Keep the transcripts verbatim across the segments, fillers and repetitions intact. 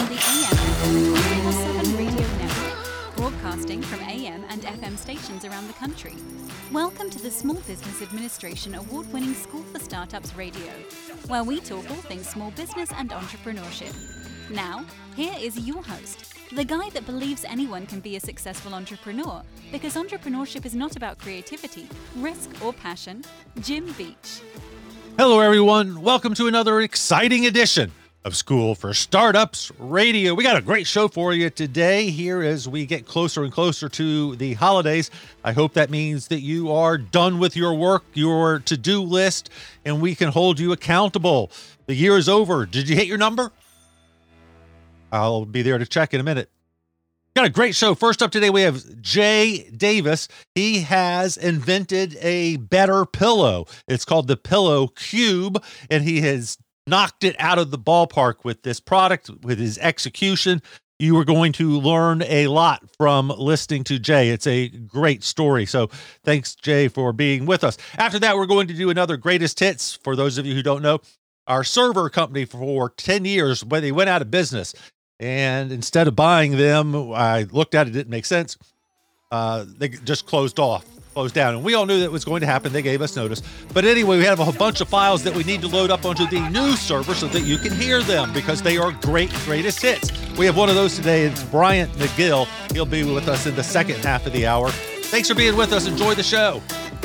on the A M and F M twenty-four seven radio network, broadcasting from A M and F M stations around the country. Welcome to the Small Business Administration award-winning School for Startups Radio, where we talk all things small business and entrepreneurship. Now, here is your host, the guy that believes anyone can be a successful entrepreneur, because entrepreneurship is not about creativity, risk, or passion, Jim Beach. Hello, everyone. Welcome to another exciting edition of School for Startups Radio. We got a great show for you today here as we get closer and closer to the holidays. I hope that means that you are done with your work, your to-do list, and we can hold you accountable. The year is over. Did you hit your number? I'll be there to check in a minute. Got a great show. First up today, we have Jay Davis. He has invented a better pillow. It's called the Pillow Cube, and he has knocked it out of the ballpark with this product, with his execution. You are going to learn a lot from listening to Jay. It's a great story. So thanks, Jay, for being with us. After that, we're going to do another greatest hits. For those of you who don't know, our server company for ten years, when they went out of business. And instead of buying them, I looked at it, it didn't make sense. Uh, they just closed off, closed down. And we all knew that was going to happen. They gave us notice. But anyway, we have a bunch of files that we need to load up onto the new server so that you can hear them because they are great, greatest hits. We have one of those today. It's Bryant McGill. He'll be with us in the second half of the hour. Thanks for being with us. Enjoy the show.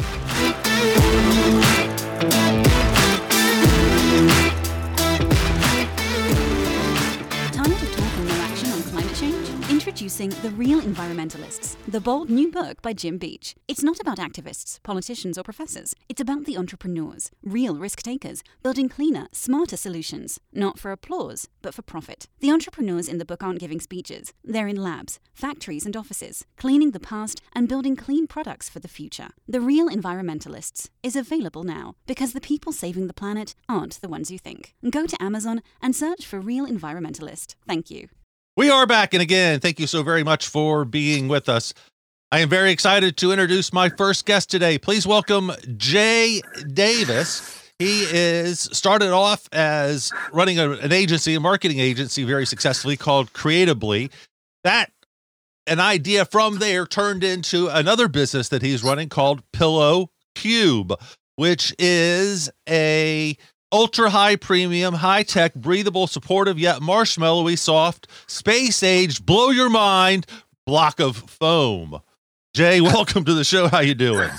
Introducing The Real Environmentalists, the bold new book by Jim Beach. It's not about activists, politicians, or professors. It's about the entrepreneurs, real risk takers, building cleaner, smarter solutions. Not for applause, but for profit. The entrepreneurs in the book aren't giving speeches. They're in labs, factories, and offices, cleaning the past and building clean products for the future. The Real Environmentalists is available now because the people saving the planet aren't the ones you think. Go to Amazon and search for Real Environmentalist. Thank you. We are back, and again, thank you so very much for being with us. I am very excited to introduce my first guest today. Please welcome Jay Davis. He is started off as running a, an agency, a marketing agency, very successfully called Creatively. That an idea from there turned into another business that he's running called Pillow Cube, which is a ultra high premium, high tech, breathable, supportive, yet marshmallowy, soft, space aged, blow your mind block of foam. Jay, welcome to the show. How you doing?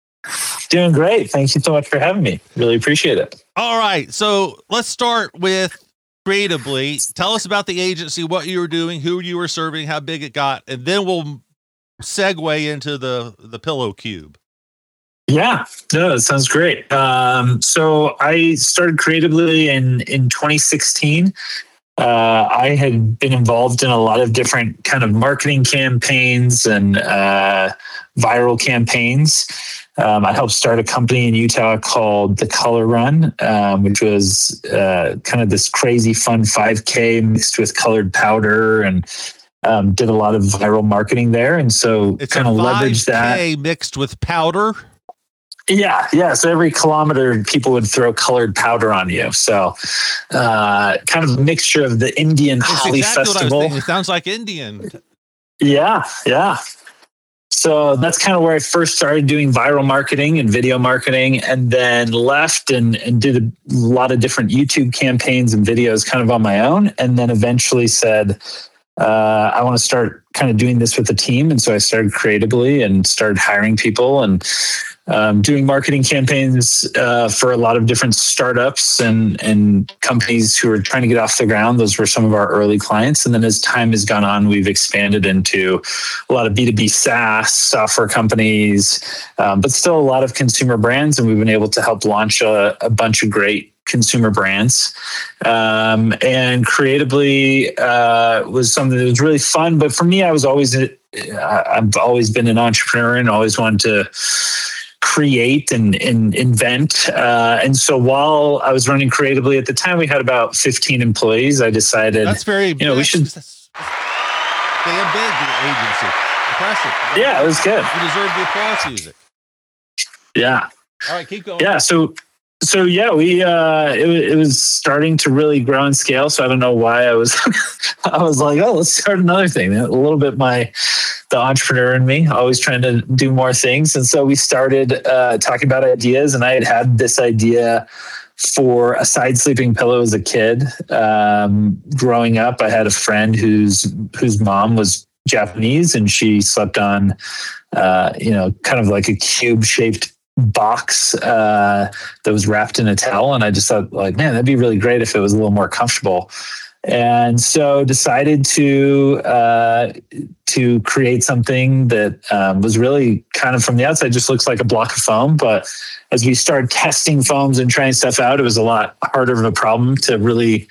Doing great. Thank you so much for having me. Really appreciate it. All right. So let's start with Creatively. Tell us about the agency, what you were doing, who you were serving, how big it got, and then we'll segue into the, the Pillow Cube. Yeah, no, that sounds great. Um, so I started Creatively in, in twenty sixteen. Uh, I had been involved in a lot of different kind of marketing campaigns and uh, viral campaigns. Um, I helped start a company in Utah called The Color Run, um, which was uh, kind of this crazy fun five K mixed with colored powder, and um, did a lot of viral marketing there. And so it's kind of leveraged that. Mixed with powder. Yeah, yeah. So every kilometer, people would throw colored powder on you. So, uh, kind of a mixture of the Indian That's Holi exactly Festival. What I was thinking. It sounds like Indian. Yeah, yeah. So that's kind of where I first started doing viral marketing and video marketing, and then left and, and did a lot of different YouTube campaigns and videos kind of on my own. And then eventually said, uh, I want to start kind of doing this with a team. And so I started Creatively and started hiring people and Um, doing marketing campaigns uh, for a lot of different startups and, and companies who are trying to get off the ground. Those were some of our early clients. And then as time has gone on, we've expanded into a lot of B two B SaaS software companies, um, but still a lot of consumer brands. And we've been able to help launch a, a bunch of great consumer brands. Um, and Creatively uh, was something that was really fun. But for me, I was always, I've always been an entrepreneur and always wanted to create and, and invent. Uh, and so while I was running Creatively at the time, we had about fifteen employees. I decided, that's very, you know, we should. That's, they have big agency. Impressive. Yeah, it was good. You deserve the applause music. Yeah. All right, keep going. Yeah. So So yeah, we uh, it, it was starting to really grow and scale. So I don't know why I was I was like, oh, let's start another thing. A little bit my the entrepreneur in me, always trying to do more things. And so we started uh, talking about ideas, and I had had this idea for a side sleeping pillow as a kid. Um, growing up, I had a friend whose whose mom was Japanese, and she slept on, uh, you know, kind of like a cube shaped box uh, that was wrapped in a towel. And I just thought, like, man, that'd be really great if it was a little more comfortable. And so decided to uh, to create something that um, was really kind of from the outside just looks like a block of foam. But as we started testing foams and trying stuff out, it was a lot harder of a problem to really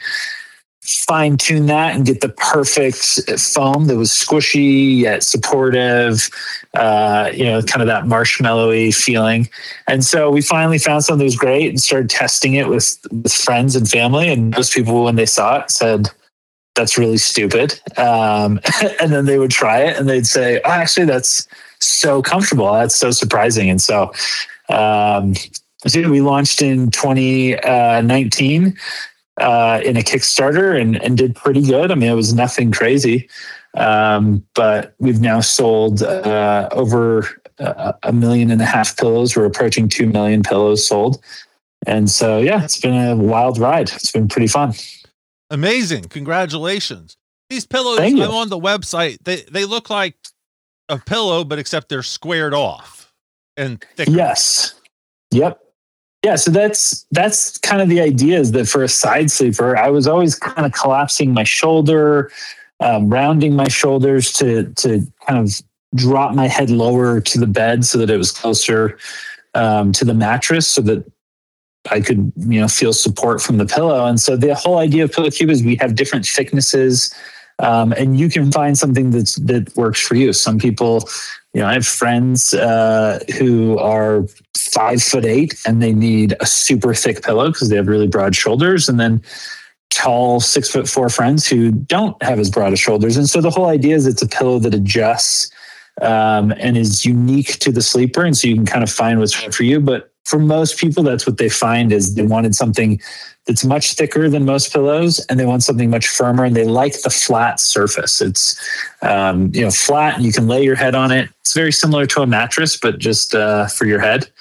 fine tune that and get the perfect foam that was squishy yet supportive, uh, you know, kind of that marshmallowy feeling. And so we finally found something that was great and started testing it with, with friends and family. And most people, when they saw it, said, that's really stupid. Um, and then they would try it and they'd say, oh, actually, that's so comfortable. That's so surprising. And so, um, so we launched in twenty nineteen. Uh, in a Kickstarter and, and did pretty good. I mean, it was nothing crazy, um, but we've now sold uh, over a, a million and a half pillows. We're approaching two million pillows sold. And so, yeah, it's been a wild ride. It's been pretty fun. Amazing. Congratulations. These pillows, I'm on the website. They, they look like a pillow, but except they're squared off and thicker. Yes. Yep. Yeah, so that's that's kind of the idea, is that for a side sleeper, I was always kind of collapsing my shoulder, um, rounding my shoulders to to kind of drop my head lower to the bed so that it was closer um, to the mattress, so that I could, you know, feel support from the pillow. And so the whole idea of Pillow Cube is we have different thicknesses, um, and you can find something that's that works for you. Some people, you know, I have friends uh, who are five foot eight and they need a super thick pillow because they have really broad shoulders, and then tall six foot four friends who don't have as broad as shoulders. And so the whole idea is it's a pillow that adjusts um, and is unique to the sleeper. And so you can kind of find what's right for you. But for most people, that's what they find, is they wanted something that's much thicker than most pillows, and they want something much firmer, and they like the flat surface. It's, um, you know, flat, and you can lay your head on it. It's very similar to a mattress, but just uh, for your head.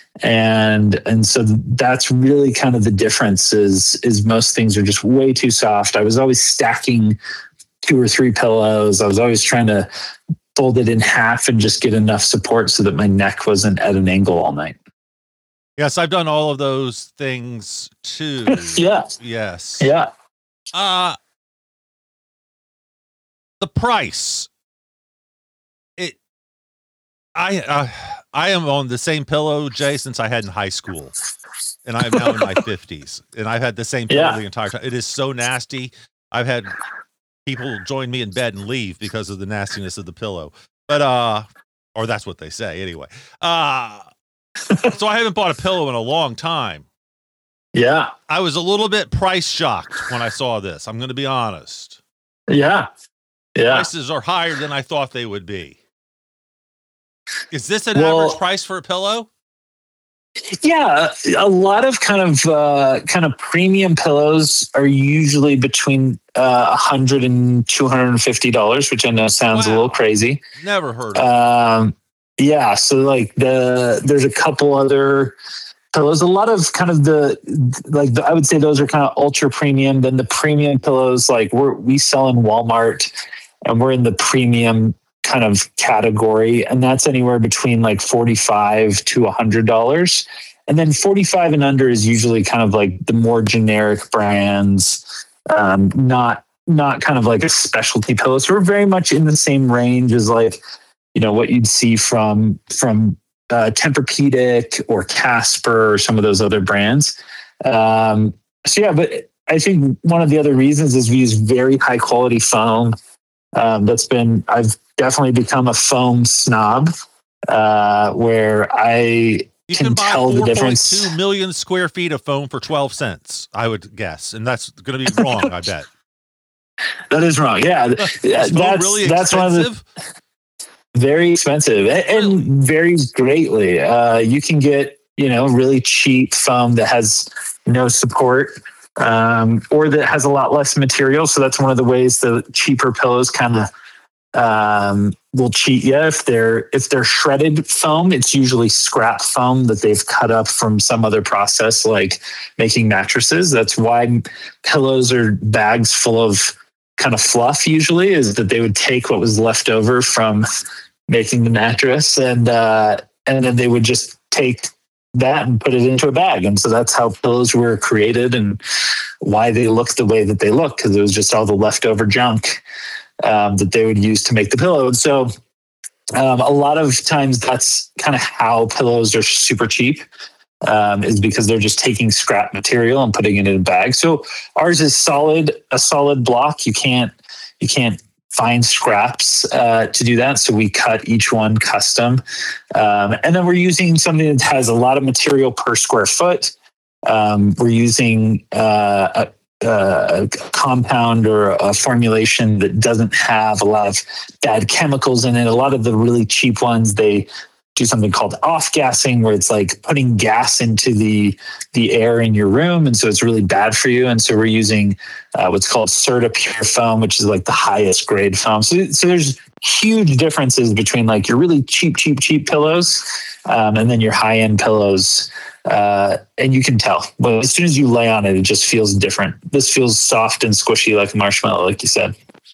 And and so that's really kind of the difference, is, is most things are just way too soft. I was always stacking two or three pillows. I was always trying to fold it in half and just get enough support so that my neck wasn't at an angle all night. Yes, I've done all of those things too. Yeah. Yes. Yeah. Uh, the price. It. I uh, I am on the same pillow, Jay, since I had in high school, and I'm now in my fifties, and I've had the same pillow yeah. the entire time. It is so nasty. I've had people join me in bed and leave because of the nastiness of the pillow. But uh, or that's what they say anyway. Uh so I haven't bought a pillow in a long time. Yeah. I was a little bit price shocked when I saw this. I'm going to be honest. Yeah. Yeah. Prices are higher than I thought they would be. Is this an well, average price for a pillow? Yeah. A lot of kind of, uh, kind of premium pillows are usually between uh, one hundred dollars and two hundred fifty dollars, which I know sounds wow. a little crazy. Never heard of it. Um, Yeah, so like the there's a couple other pillows. A lot of kind of the like the, I would say those are kind of ultra premium. Then the premium pillows, like we're we sell in Walmart, and we're in the premium kind of category, and that's anywhere between like forty-five to a hundred dollars. And then forty-five and under is usually kind of like the more generic brands, um, not not kind of like a specialty pillow. So we're very much in the same range as like, you know, what you'd see from from uh, Tempur-Pedic or Casper or some of those other brands. Um, so yeah, but I think one of the other reasons is we use very high quality foam. Um, that's been I've definitely become a foam snob, uh, where I you can, can buy tell the difference. Two million square feet of foam for twelve cents, I would guess, and that's going to be wrong. I bet that is wrong. Yeah, that's really that's one of the. Very expensive and varies greatly. Uh, you can get you know, really cheap foam that has no support, um, or that has a lot less material. So that's one of the ways the cheaper pillows kind of um, will cheat you. If they're if they're shredded foam, it's usually scrap foam that they've cut up from some other process, like making mattresses. That's why pillows are bags full of kind of fluff. Usually, is that they would take what was left over from making the mattress, and uh, and then they would just take that and put it into a bag. And so that's how pillows were created and why they look the way that they look, because it was just all the leftover junk um, that they would use to make the pillow. And so um, a lot of times that's kind of how pillows are super cheap, um, is because they're just taking scrap material and putting it in a bag. So ours is solid, a solid block. You can't, you can't find scraps uh, to do that. So we cut each one custom. Um, and then we're using something that has a lot of material per square foot. Um, we're using uh, a, a compound or a formulation that doesn't have a lot of bad chemicals in it. A lot of the really cheap ones, they do something called off-gassing, where it's like putting gas into the the air in your room, and so it's really bad for you. And so we're using uh, what's called CertaPure foam, which is like the highest grade foam. So, so there's huge differences between like your really cheap, cheap, cheap pillows um, and then your high-end pillows. Uh, and you can tell. But as soon as you lay on it, it just feels different. This feels soft and squishy like a marshmallow, like you said.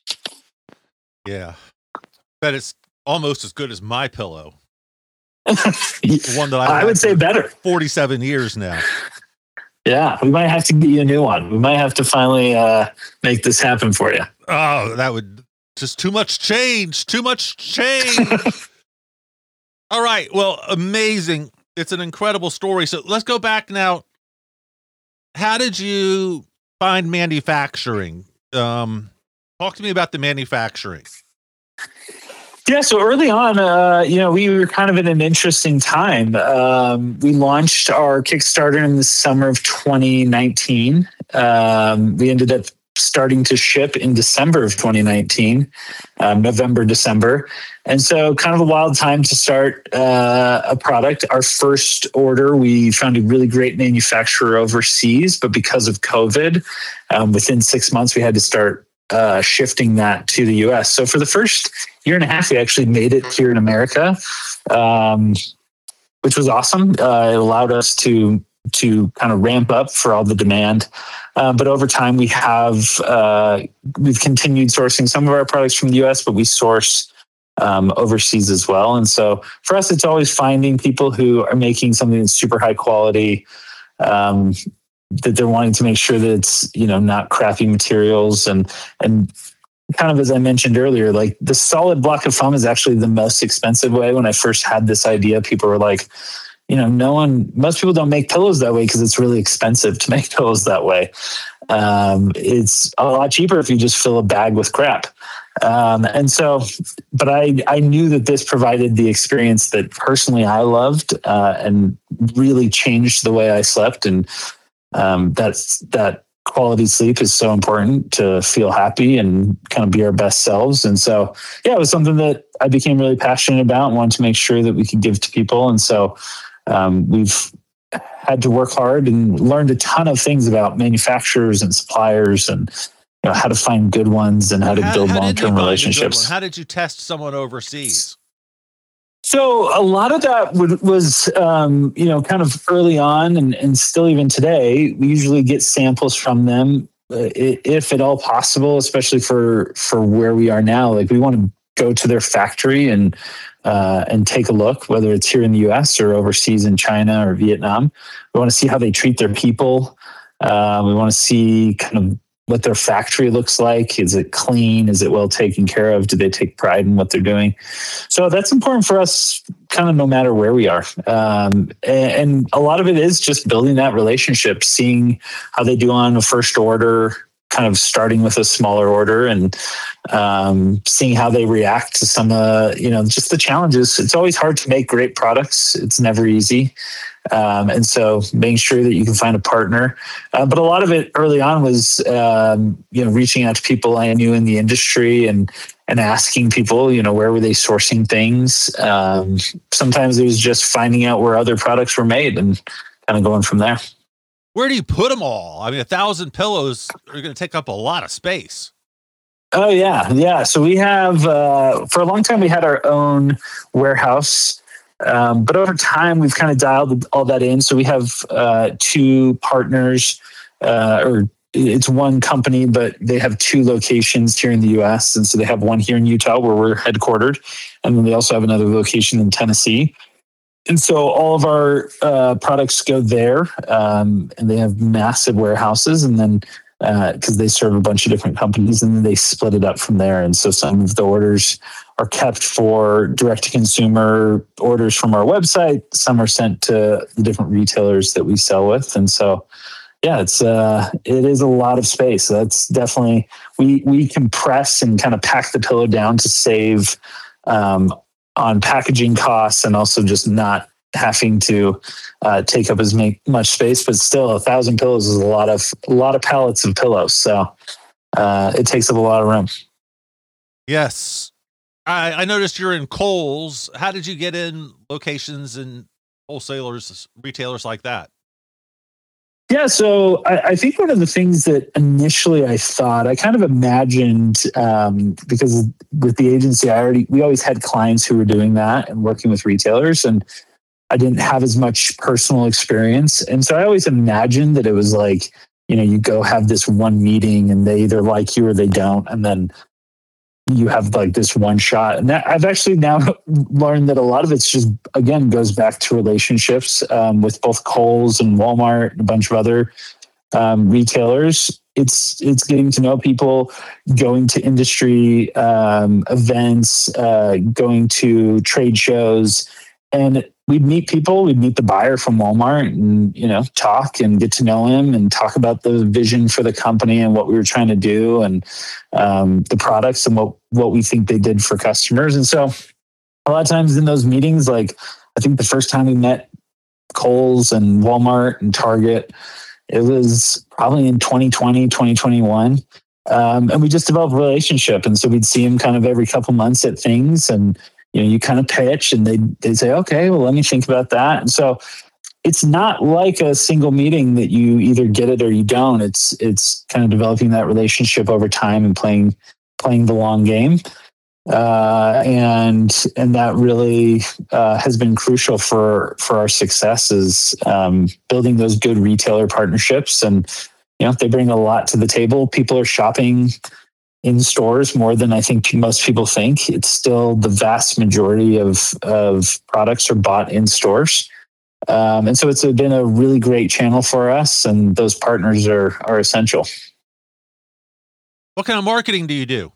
Yeah, but it's almost as good as my pillow. One that I, I would say better. forty-seven years now. Yeah, we might have to get you a new one. We might have to finally uh, make this happen for you. Oh, that would just too much change. Too much change. All right. Well, amazing. It's an incredible story. So let's go back now. How did you find manufacturing? Um, talk to me about the manufacturing. Yeah, so early on, uh, you know, we were kind of in an interesting time. Um, we launched our Kickstarter in the summer of twenty nineteen. Um, we ended up starting to ship in December of twenty nineteen, um, November, December. And so kind of a wild time to start uh, a product. Our first order, we found a really great manufacturer overseas, but because of COVID, um, within six months, we had to start uh, shifting that to the U S. So for the first year and a half, we actually made it here in America, um, which was awesome. Uh, it allowed us to to kind of ramp up for all the demand. Uh, but over time, we have uh, we've continued sourcing some of our products from the U S, but we source um, overseas as well. And so for us, it's always finding people who are making something that's super high quality, um, that they're wanting to make sure that it's, you know, not crappy materials. And and kind of as I mentioned earlier, like the solid block of foam is actually the most expensive way. When I first had this idea, people were like, you know, no one, most people don't make pillows that way because it's really expensive to make pillows that way. Um, it's a lot cheaper if you just fill a bag with crap. Um, and so, but I, I knew that this provided the experience that personally I loved uh, and really changed the way I slept. And um, that's, that quality sleep is so important to feel happy and kind of be our best selves. And so, yeah, it was something that I became really passionate about and wanted to make sure that we could give to people. And so, Um, we've had to work hard and learned a ton of things about manufacturers and suppliers and, you know, how to find good ones and how to how, build how long-term relationships. How did you test someone overseas? So a lot of that would, was, um, you know, kind of early on and, and still even today, we usually get samples from them uh, if at all possible, especially for, for where we are now. Like we want to go to their factory and, Uh, and take a look, whether it's here in the U S or overseas in China or Vietnam. We want to see how they treat their people. Uh, we want to see kind of what their factory looks like. Is it clean? Is it well taken care of? Do they take pride in what they're doing? So that's important for us kind of no matter where we are. Um, and, and a lot of it is just building that relationship, seeing how they do on a first order, kind of starting with a smaller order and um, seeing how they react to some, uh, you know, just the challenges. It's always hard to make great products. It's never easy. Um, and so making sure that you can find a partner. Uh, but a lot of it early on was, um, you know, reaching out to people I knew in the industry and, and asking people, you know, where were they sourcing things? Um, sometimes it was just finding out where other products were made and kind of going from there. Where do you put them all? I mean, a thousand pillows are going to take up a lot of space. Oh yeah. Yeah. So we have, uh, for a long time, we had our own warehouse. Um, but over time, we've kind of dialed all that in. So we have uh, two partners, uh, or it's one company, but they have two locations here in the U S. And so they have one here in Utah where we're headquartered. And then they also have another location in Tennessee. And so all of our uh, products go there, um, and they have massive warehouses. And then because uh, they serve a bunch of different companies, and then they split it up from there. And so some of the orders are kept for direct-to-consumer orders from our website. Some are sent to the different retailers that we sell with. And so, yeah, it's uh, it is a lot of space. So that's definitely, we we compress and kind of pack the pillow down to save um, on packaging costs, and also just not having to uh, take up as much space. But still, a thousand pillows is a lot of a lot of pallets of pillows. So uh, it takes up a lot of room. Yes. I, I noticed you're in Kohl's. How did you get in locations and wholesalers, retailers like that? Yeah, so I, I think one of the things that initially I thought, I kind of imagined, um, because with the agency, I already we always had clients who were doing that and working with retailers, and I didn't have as much personal experience. And so I always imagined that it was like, you know, you go have this one meeting and they either like you or they don't, and then you have like this one shot. And that, I've actually now learned that a lot of it's just, again, goes back to relationships um, with both Kohl's and Walmart and a bunch of other um, retailers. It's it's getting to know people, going to industry um, events, uh, going to trade shows, and we'd meet people. We'd meet the buyer from Walmart and, you know, talk and get to know him and talk about the vision for the company and what we were trying to do, and um, the products and what, what we think they did for customers. And so a lot of times in those meetings, like I think the first time we met Kohl's and Walmart and Target, it was probably in twenty twenty, twenty twenty-one. Um, and we just developed a relationship. And so we'd see him kind of every couple months at things, and you know, you kind of pitch and they they say, okay, well, let me think about that. And so it's not like a single meeting that you either get it or you don't. It's it's kind of developing that relationship over time and playing playing the long game. Uh, and and that really uh, has been crucial for for our success, is um, building those good retailer partnerships. And you know, they bring a lot to the table. People are shopping in stores more than I think most people think. It's still the vast majority of, of products are bought in stores. Um, and so it's been a really great channel for us, and those partners are, are essential. What kind of marketing do you do?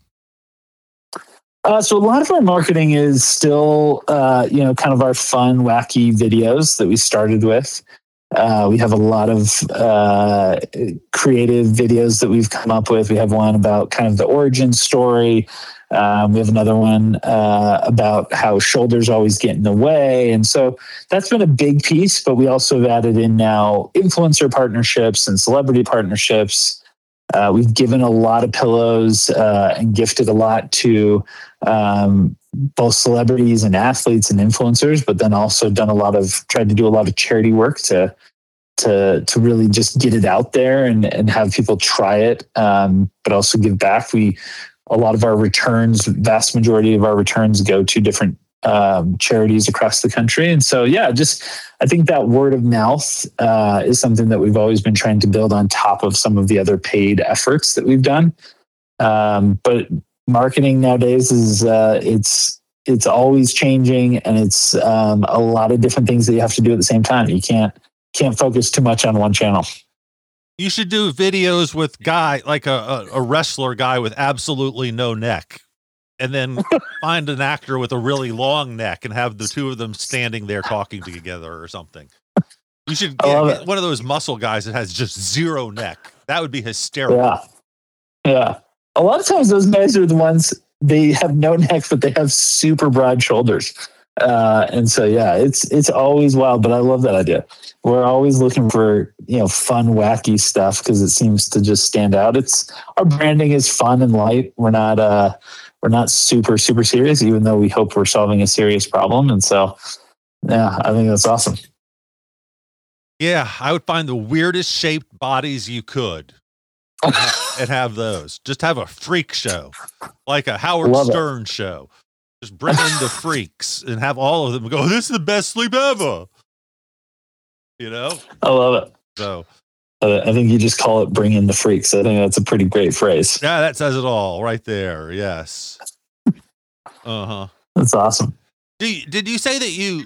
Uh, so a lot of our marketing is still, uh, you know, kind of our fun, wacky videos that we started with. Uh, we have a lot of uh, creative videos that we've come up with. We have one about kind of the origin story. Um, we have another one uh, about how shoulders always get in the way. And so that's been a big piece, but we also have added in now influencer partnerships and celebrity partnerships. Uh, we've given a lot of pillows uh, and gifted a lot to um, both celebrities and athletes and influencers, but then also done a lot of, tried to do a lot of charity work to, to, to really just get it out there and, and have people try it, um, but also give back. We, a lot of our returns, vast majority of our returns go to different um, charities across the country. And so, yeah, just, I think that word of mouth uh, is something that we've always been trying to build on top of some of the other paid efforts that we've done. Um, but marketing nowadays is uh, it's it's always changing, and it's um, a lot of different things that you have to do at the same time. You can't can't focus too much on one channel. You should do videos with guy like a, a, a wrestler guy with absolutely no neck, and then find an actor with a really long neck and have the two of them standing there talking together or something. You should get, get one of those muscle guys that has just zero neck. That would be hysterical. Yeah, yeah. A lot of times those guys are the ones, they have no neck, but they have super broad shoulders. Uh, and so, yeah, it's it's always wild, but I love that idea. We're always looking for, you know, fun, wacky stuff because it seems to just stand out. It's our branding is fun and light. We're not uh, we're not super super serious, even though we hope we're solving a serious problem. And so, yeah, I think that's awesome. Yeah, I would find the weirdest shaped bodies you could and, ha- and have those. Just have a freak show, like a Howard Love Stern it. show. Just bring in the freaks and have all of them go, this is the best sleep ever. You know? I love it. So uh, I think you just call it bring in the freaks. I think that's a pretty great phrase. Yeah, that says it all right there. Yes. Uh-huh. That's awesome. Do you, did you say that you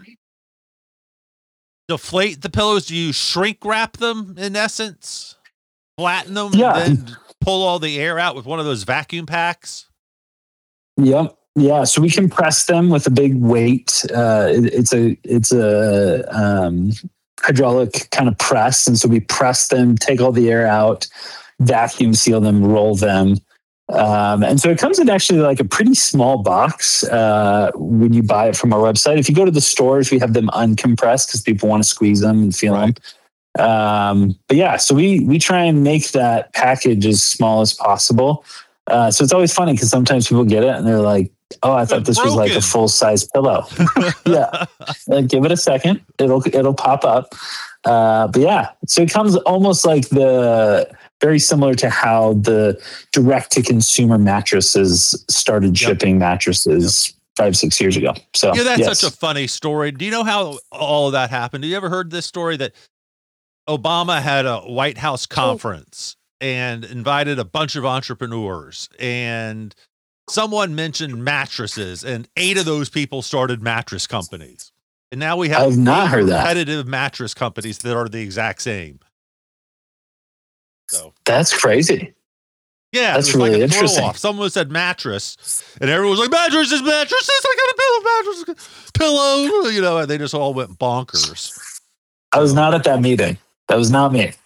deflate the pillows? Do you shrink wrap them in essence? Flatten them yeah. and then pull all the air out with one of those vacuum packs? Yep. Yeah. So we compress them with a big weight. Uh, it, it's a it's a um, hydraulic kind of press, and so we press them, take all the air out, vacuum seal them, roll them. Um, and so it comes in actually like a pretty small box uh, when you buy it from our website. If you go to the stores, we have them uncompressed because people want to squeeze them and feel right. them. Um, but yeah, so we we try and make that package as small as possible. Uh, so it's always funny because sometimes people get it and they're like, "Oh, I thought this was like a full size pillow." Yeah, like, give it a second; it'll it'll pop up. Uh, but yeah, so it comes almost like the very similar to how the direct to consumer mattresses started yep. shipping mattresses yep. five six years ago. So yeah, that's yes. such a funny story. Do you know how all of that happened? Have you ever heard this story that Obama had a White House conference and invited a bunch of entrepreneurs, and someone mentioned mattresses, and eight of those people started mattress companies. And now we have I've not heard that. competitive mattress companies that are the exact same. So that's crazy. Yeah, that's it was really like a interesting. Off. Someone said mattress, and everyone was like, "Mattresses, mattresses! I got a pillow, mattress, pillow." You know, and they just all went bonkers. I was not at that meeting. That was not me.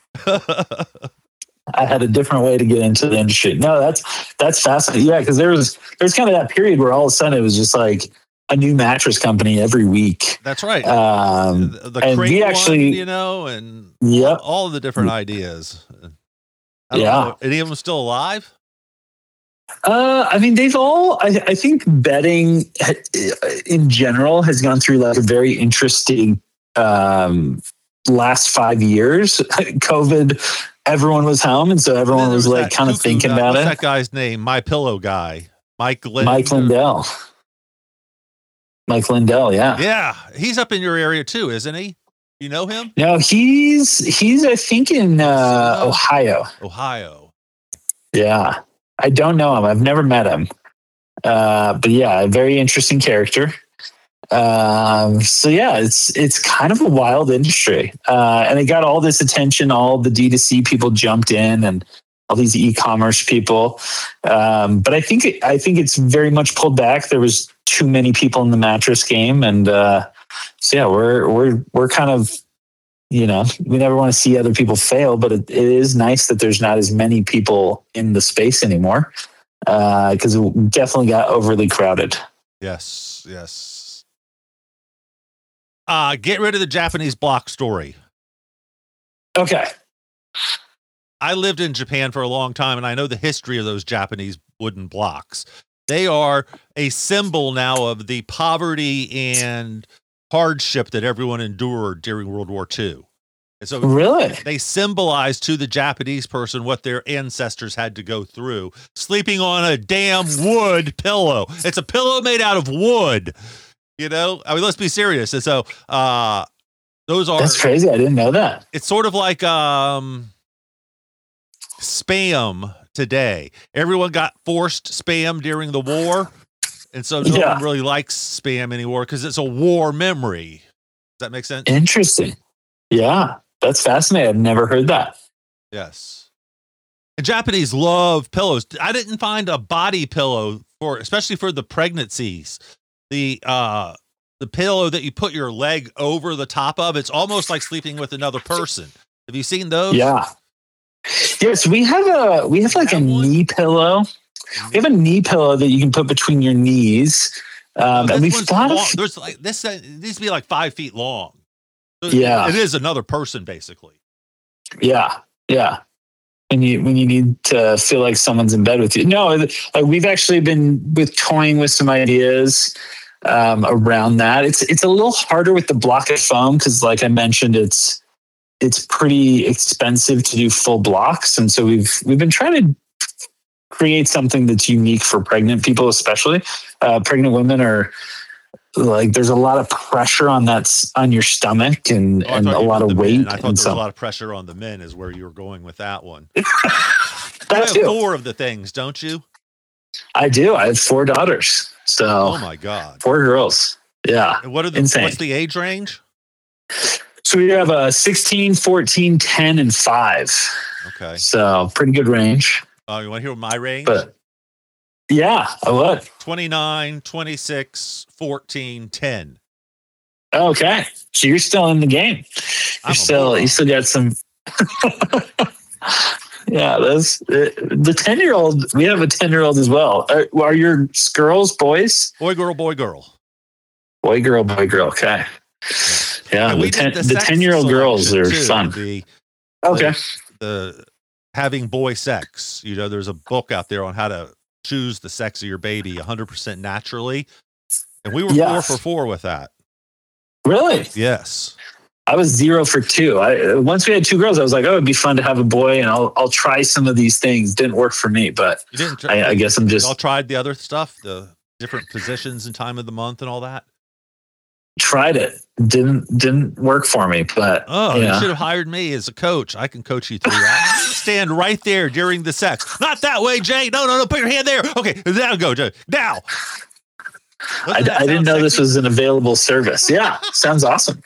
I had a different way to get into the industry. No, that's that's fascinating. Yeah, because there was there's kind of that period where all of a sudden it was just like a new mattress company every week. That's right. Um, the the and crate we actually, one, you know, and yep. all, all of the different ideas. I don't yeah. know, any of them still alive? Uh, I mean, they've all, I, I think bedding in general has gone through like a very interesting um, last five years. COVID, everyone was home. And so everyone was like kind of thinking guy. about What's it. that guy's name? My Pillow guy. Mike Lindell. Mike Lindell. Mike Lindell, yeah. Yeah. He's up in your area too, isn't he? You know him? No, he's, he's I think in uh, Ohio. Ohio. Yeah. I don't know him. I've never met him. Uh, but yeah, a very interesting character. Um, so yeah, it's it's kind of a wild industry. Uh, and it got all this attention, all the D two C people jumped in and all these e-commerce people. Um, but I think it, I think it's very much pulled back. There was too many people in the mattress game. And uh, so yeah, we're we're we're kind of, you know, we never want to see other people fail, but it, it is nice that there's not as many people in the space anymore because uh, it definitely got overly crowded. Yes, yes. Uh, get rid of the Japanese block story. Okay. I lived in Japan for a long time, and I know the history of those Japanese wooden blocks. They are a symbol now of the poverty and hardship that everyone endured during World War Two. And so really, they symbolize to the Japanese person what their ancestors had to go through, sleeping on a damn wood pillow. It's a pillow made out of wood, you know? I mean, let's be serious. And so uh, those are... That's crazy. I didn't know that. It's sort of like um, Spam today. Everyone got forced Spam during the war. And so no yeah. one really likes Spam anymore because it's a war memory. Does that make sense? Interesting. Yeah, that's fascinating. I've never heard that. Yes. And Japanese love pillows. I didn't find a body pillow for, especially for the pregnancies. The uh, the pillow that you put your leg over the top of, it's almost like sleeping with another person. Have you seen those? Yeah. Yes, we have a we have like a knee pillow. We have a knee pillow that you can put between your knees. Um, oh, and we've one's thought long. of, There's like this uh, it needs to be like five feet long. So yeah, it is another person basically. yeah, yeah. When you when you need to feel like someone's in bed with you. No, like we've actually been with toying with some ideas um, around that. It's it's a little harder with the block of foam because, like I mentioned, it's it's pretty expensive to do full blocks, and so we've we've been trying to create something that's unique for pregnant people, especially uh, pregnant women are. Like there's a lot of pressure on that on your stomach and, oh, and a lot of weight. Men. I thought there was so. a lot of pressure on the men is where you were going with that one. that you have too. Four of the things, don't you? I do. I have four daughters. So oh my God. Four girls. Yeah. And what are the Insane. What's the age range? So we have a sixteen, fourteen, ten, and five. Okay. So pretty good range. Oh, uh, you want to hear my range? But yeah, I would. twenty-nine, twenty-six, fourteen, ten. Okay. So you're still in the game. You're still, you still got some. yeah, those, the ten year old, we have a ten year old as well. Are, are your girls boys? Boy, girl, boy, girl. Boy, girl, boy, girl. Okay. Yeah. And the ten, the ten year old girls are too, fun. The, okay. The, the having boy sex, you know, there's a book out there on how to choose the sex of your baby one hundred percent naturally. And we were yes. four for four with that. Really? Yes. I was zero for two. I, once we had two girls, I was like, oh, it'd be fun to have a boy and I'll, I'll try some of these things. Didn't work for me, but you didn't try, I, I guess I'm just. Y'all tried the other stuff, the different positions and time of the month and all that. Tried it. Didn't, didn't work for me, but. Oh, yeah. You should have hired me as a coach. I can coach you through that. Stand right there during the sex. Not that way, Jay. No, no, no. Put your hand there. Okay. Now go, Jay. Now. I, I didn't know sexy? This was an available service. Yeah. Sounds awesome.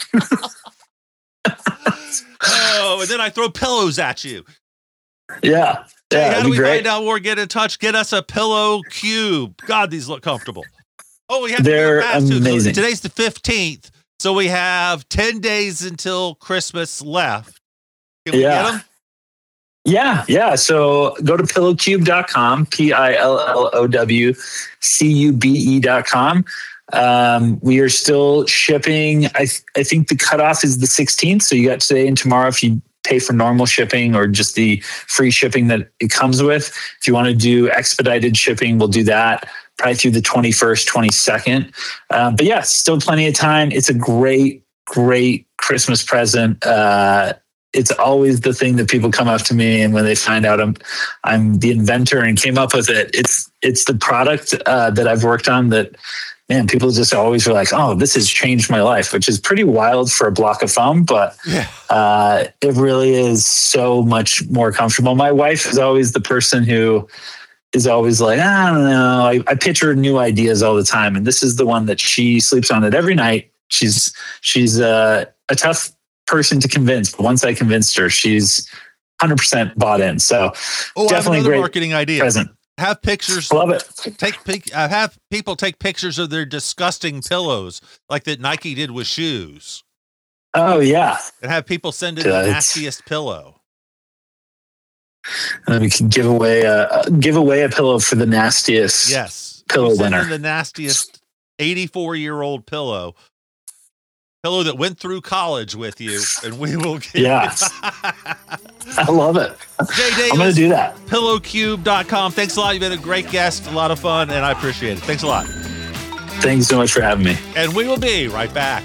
oh, and then I throw pillows at you. Yeah. Yeah. Hey, how do we great. find out more? Get in touch. Get us a pillow cube. God, these look comfortable. Oh, we have They're to do amazing. So today's the fifteenth. So we have ten days until Christmas left. Can we yeah. get them? Yeah, yeah. So go to pillow cube dot com, P I L L O W C U B E dot com. Um, we are still shipping. I th- I think the cutoff is the sixteenth. So you got today and tomorrow if you pay for normal shipping or just the free shipping that it comes with. If you want to do expedited shipping, we'll do that probably through the twenty-first, twenty-second. Um, but yeah, still plenty of time. It's a great, great Christmas present. Uh, It's always the thing that people come up to me, and when they find out I'm I'm the inventor and came up with it, it's it's the product uh, that I've worked on that, man, people just always are like, oh, this has changed my life, which is pretty wild for a block of foam, but yeah. uh, it really is so much more comfortable. My wife is always the person who is always like, I don't know, I, I pitch her new ideas all the time, and this is the one that she sleeps on it every night. She's she's uh, a tough person to convince, but once I convinced her, she's one hundred percent bought in. So oh, definitely I have great marketing idea. Present. Have pictures. Love it. Take pic. Uh, have people take pictures of their disgusting pillows, like that Nike did with shoes. Oh yeah, and have people send in yeah, the nastiest pillow. And we can give away a give away a pillow for the nastiest. Yes, pillow send winner. In the nastiest eighty-four year old pillow. Pillow that went through college with you, and we will get yeah. I love it. Jay Davis, I'm going to do that. pillow cube dot com. Thanks a lot. You've been a great guest, a lot of fun, and I appreciate it. Thanks a lot. Thanks so much for having me. And we will be right back.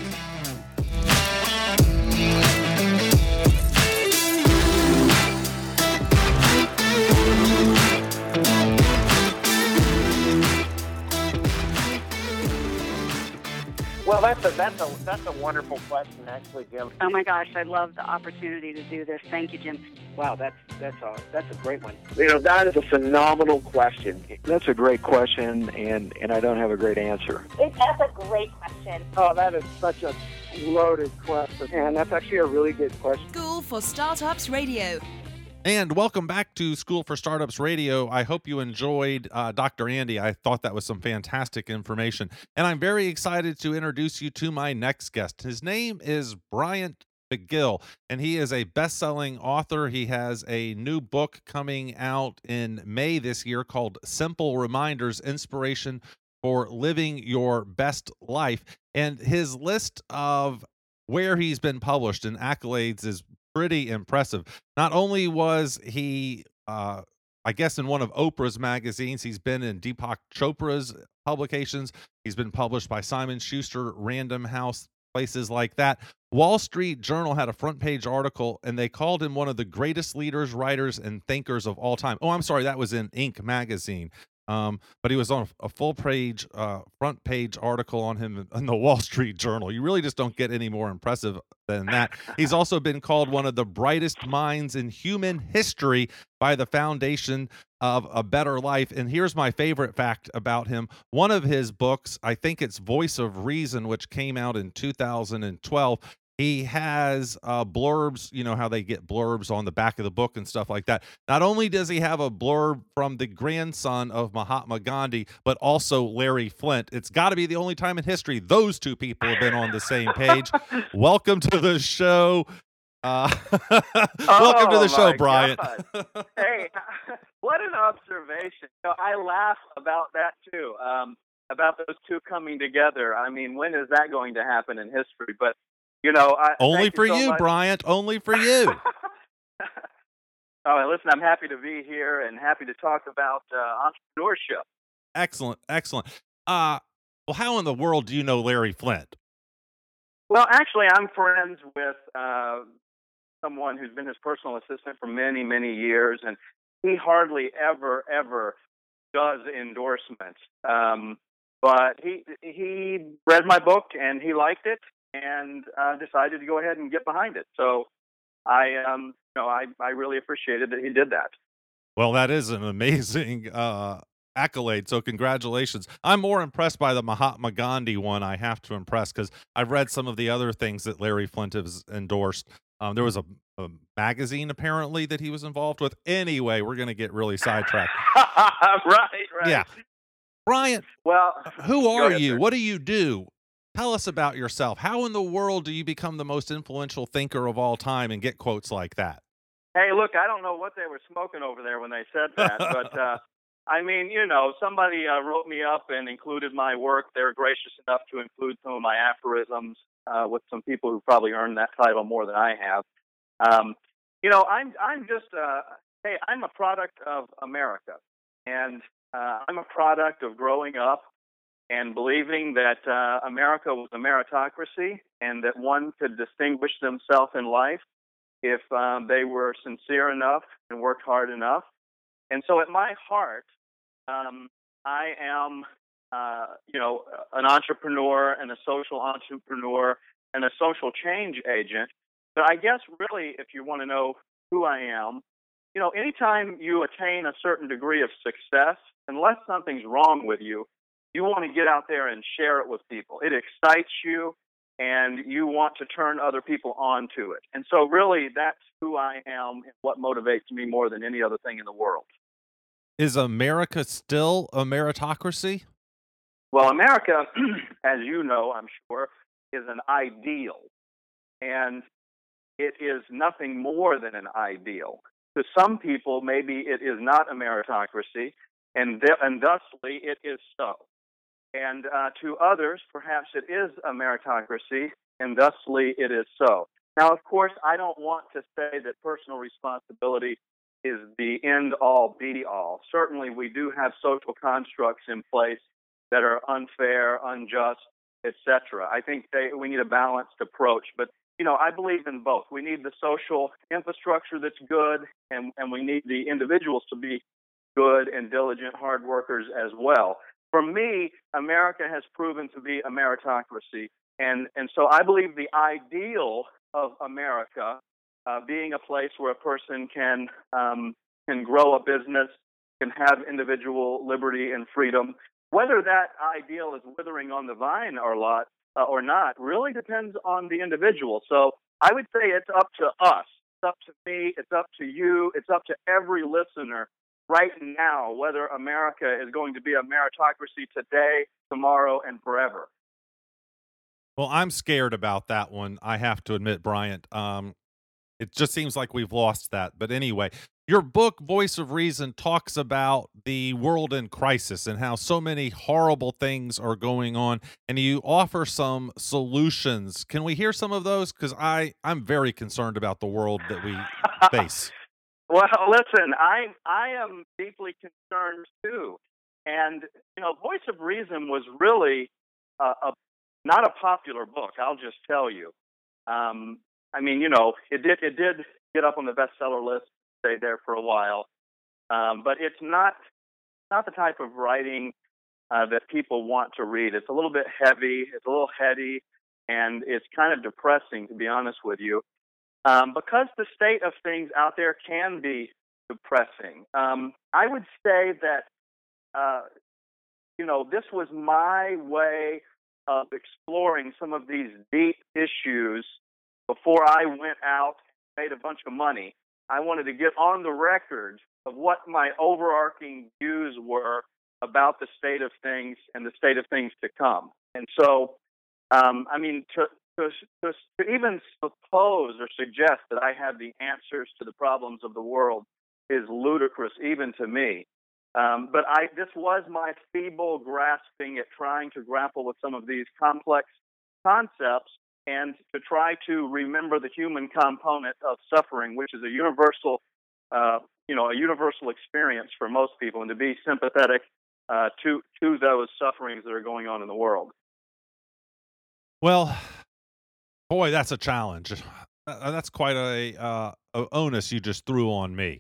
Well, that's a that's a that's a wonderful question, actually, Jim. Oh my gosh, I love the opportunity to do this. Thank you, Jim. Wow, that's that's a that's a great one. You know, that is a phenomenal question. That's a great question, and and I don't have a great answer. It, that's a great question. Oh, that is such a loaded question, and that's actually a really good question. School for Startups Radio. And welcome back to School for Startups Radio. I hope you enjoyed uh, Doctor Andy. I thought that was some fantastic information. And I'm very excited to introduce you to my next guest. His name is Bryant McGill, and he is a best-selling author. He has a new book coming out in May this year called Simple Reminders, Inspiration for living your best life. And his list of where he's been published and accolades is pretty impressive. Not only was he, uh, I guess, in one of Oprah's magazines, he's been in Deepak Chopra's publications. He's been published by Simon Schuster, Random House, places like that. Wall Street Journal had a front page article, and they called him one of the greatest leaders, writers, and thinkers of all time. Oh, I'm sorry, that was in Inc magazine. Um, but he was on a full page, uh, front page article on him in the Wall Street Journal. You really just don't get any more impressive than that. He's also been called one of the brightest minds in human history by the Foundation of a Better Life. And here's my favorite fact about him. One of his books, I think it's Voice of Reason, which came out in two thousand twelve. He has uh, blurbs, you know how they get blurbs on the back of the book and stuff like that. Not only does he have a blurb from the grandson of Mahatma Gandhi, but also Larry Flynt. It's got to be the only time in history those two people have been on the same page. Welcome to the show. Uh, welcome to the Oh, show, my Bryant. God. Hey, what an observation. You know, I laugh about that too, um, about those two coming together. I mean, when is that going to happen in history? But, you know, I Only thank for you, so you, much. Bryant. Only for you. Oh, listen, I'm happy to be here and happy to talk about uh, entrepreneurship. Excellent, excellent. Uh, well, how in the world do you know Larry Flynt? Well, actually, I'm friends with uh, someone who's been his personal assistant for many, many years, and he hardly ever, ever does endorsements. Um, but he he read my book and he liked it and uh, decided to go ahead and get behind it. So I, um, you know, I I really appreciated that he did that. Well, that is an amazing uh, accolade. So congratulations. I'm more impressed by the Mahatma Gandhi one. I have to impress because I've read some of the other things that Larry Flynt has endorsed. Um, there was a, a magazine apparently that he was involved with. Anyway, we're going to get really sidetracked. right, right. Yeah. Bryant, Well, who go are ahead, you? sir. What do you do? Tell us about yourself. How in the world do you become the most influential thinker of all time and get quotes like that? Hey, look, I don't know what they were smoking over there when they said that, but uh, I mean, you know, somebody uh, wrote me up and included my work. They were gracious enough to include some of my aphorisms uh, with some people who probably earned that title more than I have. Um, you know, I'm I'm just uh, hey, I'm a product of America, and uh, I'm a product of growing up and believing that uh, America was a meritocracy and that one could distinguish themselves in life if um, they were sincere enough and worked hard enough. And so at my heart, um, I am, uh, you know, an entrepreneur and a social entrepreneur and a social change agent. But I guess really, if you want to know who I am, you know, anytime you attain a certain degree of success, unless something's wrong with you, you want to get out there and share it with people. It excites you, and you want to turn other people on to it. And so really, that's who I am and what motivates me more than any other thing in the world. Is America still a meritocracy? Well, America, as you know, I'm sure, is an ideal. And it is nothing more than an ideal. To some people, maybe it is not a meritocracy, and, th- and thusly it is so. And uh, to others, perhaps it is a meritocracy, and thusly it is so. Now, of course, I don't want to say that personal responsibility is the end-all, be-all. Certainly, we do have social constructs in place that are unfair, unjust, et cetera. I think they, we need a balanced approach. But, you know, I believe in both. We need the social infrastructure that's good, and, and we need the individuals to be good and diligent hard workers as well. For me, America has proven to be a meritocracy. And, and so I believe the ideal of America uh, being a place where a person can um, can grow a business, can have individual liberty and freedom. Whether that ideal is withering on the vine or not, uh, or not really depends on the individual. So I would say it's up to us. It's up to me. It's up to you. It's up to every listener right now whether America is going to be a meritocracy today, tomorrow, and forever. Well, I'm scared about that one. I have to admit, Bryant. Um, It just seems like we've lost that. But anyway, your book, Voice of Reason, talks about the world in crisis and how so many horrible things are going on, and you offer some solutions. Can we hear some of those? Because I I'm very concerned about the world that we face. Well, listen, I I am deeply concerned too, and you know, Voice of Reason was really a, a not a popular book. I'll just tell you. Um, I mean, you know, it did it did get up on the bestseller list, stayed there for a while, um, but it's not not the type of writing uh, that people want to read. It's a little bit heavy, it's a little heady, and it's kind of depressing, to be honest with you, um, because the state of things out there can be depressing. Um, I would say that uh, you know, this was my way of exploring some of these deep issues before I went out and made a bunch of money. I wanted to get on the record of what my overarching views were about the state of things and the state of things to come. And so, um, I mean, to, to, to, to even suppose or suggest that I have the answers to the problems of the world is ludicrous, even to me. Um, but I, this was my feeble grasping at trying to grapple with some of these complex concepts and to try to remember the human component of suffering, which is a universal, uh, you know, a universal experience for most people, and to be sympathetic uh, to to those sufferings that are going on in the world. Well, boy, that's a challenge. Uh, that's quite a, uh, a onus you just threw on me.